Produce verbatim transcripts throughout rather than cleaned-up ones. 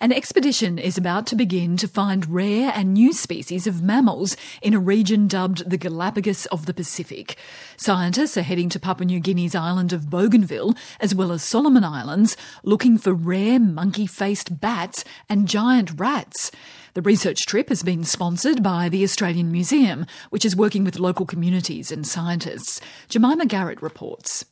An expedition is about to begin to find rare and new species of mammals in a region dubbed the Galapagos of the Pacific. Scientists are heading to Papua New Guinea's island of Bougainville, as well as Solomon Islands, looking for rare monkey-faced bats and giant rats. The research trip has been sponsored by the Australian Museum, which is working with local communities and scientists. Jemima Garrett reports.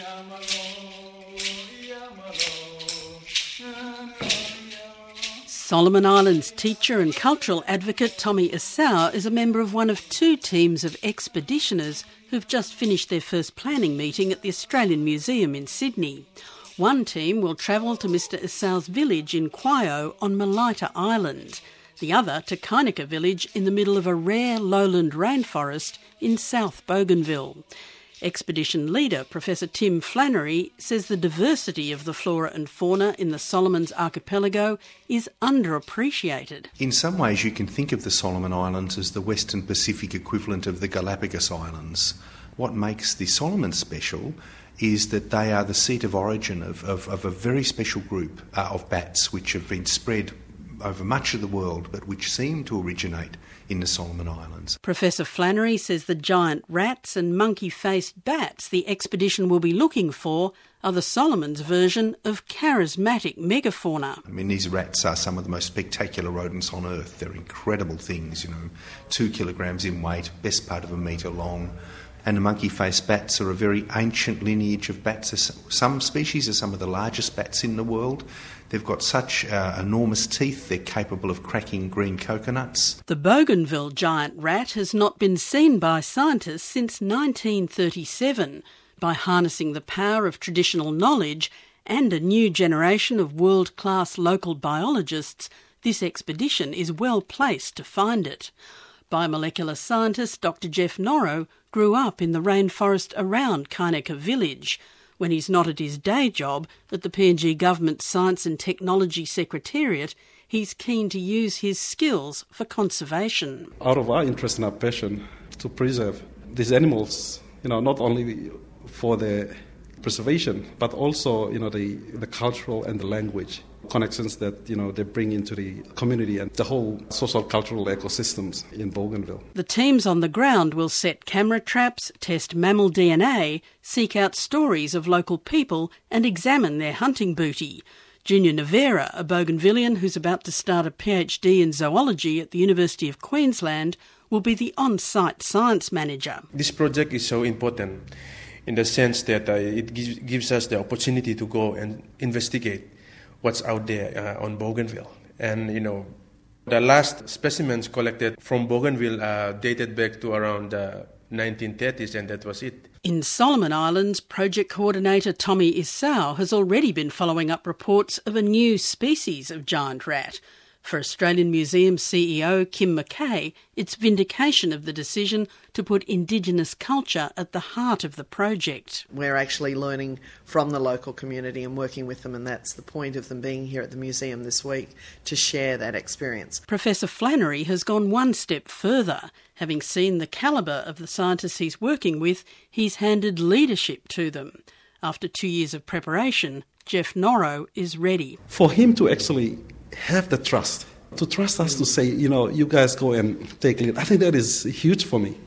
Solomon Islands teacher and cultural advocate Tommy Asau is a member of one of two teams of expeditioners who've just finished their first planning meeting at the Australian Museum in Sydney. One team will travel to Mister Asau's village in Kwaio on Malaita Island, the other to Kainika village in the middle of a rare lowland rainforest in South Bougainville. Expedition leader Professor Tim Flannery says the diversity of the flora and fauna in the Solomons archipelago is underappreciated. In some ways you can think of the Solomon Islands as the Western Pacific equivalent of the Galapagos Islands. What makes the Solomons special is that they are the seat of origin of, of, of a very special group uh, of bats which have been spread over much of the world but which seem to originate in the Solomon Islands. Professor Flannery says the giant rats and monkey-faced bats the expedition will be looking for are the Solomons' version of charismatic megafauna. I mean, these rats are some of the most spectacular rodents on Earth. They're incredible things, you know, two kilograms in weight, best part of a metre long. And the monkey-faced bats are a very ancient lineage of bats. Some species are some of the largest bats in the world. They've got such uh, enormous teeth, they're capable of cracking green coconuts. The Bougainville giant rat has not been seen by scientists since nineteen thirty-seven. By harnessing the power of traditional knowledge and a new generation of world-class local biologists, this expedition is well placed to find it. Biomolecular scientist Doctor Jeff Norrow grew up in the rainforest around Kainika village. When he's not at his day job at the P N G Government Science and Technology Secretariat, he's keen to use his skills for conservation. Out of our interest and our passion to preserve these animals, you know, not only for their preservation, but also, you know, the, the cultural and the language connections that, you know, they bring into the community and the whole social cultural ecosystems in Bougainville. The teams on the ground will set camera traps, test mammal D N A, seek out stories of local people and examine their hunting booty. Junior Navera, a Bougainvillean who's about to start a PhD in zoology at the University of Queensland, will be the on-site science manager. This project is so important in the sense that uh, it gives, gives us the opportunity to go and investigate what's out there uh, on Bougainville. And, you know, the last specimens collected from Bougainville uh, dated back to around the uh, nineteen thirties, and that was it. In Solomon Islands, project coordinator Tommy Asau has already been following up reports of a new species of giant rat. For Australian Museum C E O Kim Mackay, it's vindication of the decision to put Indigenous culture at the heart of the project. We're actually learning from the local community and working with them, and that's the point of them being here at the museum this week, to share that experience. Professor Flannery has gone one step further. Having seen the calibre of the scientists he's working with, he's handed leadership to them. After two years of preparation, Jeff Norrow is ready. For him to actually have the trust, to trust us to say, you know, you guys go and take lead. I think that is huge for me.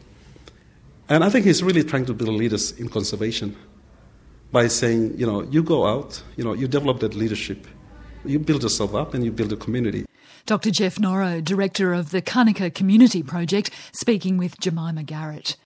And I think he's really trying to build leaders in conservation by saying, you know, you go out, you know, you develop that leadership, you build yourself up and you build a community. Doctor Jeff Norrow, Director of the Kainika Community Project, speaking with Jemima Garrett.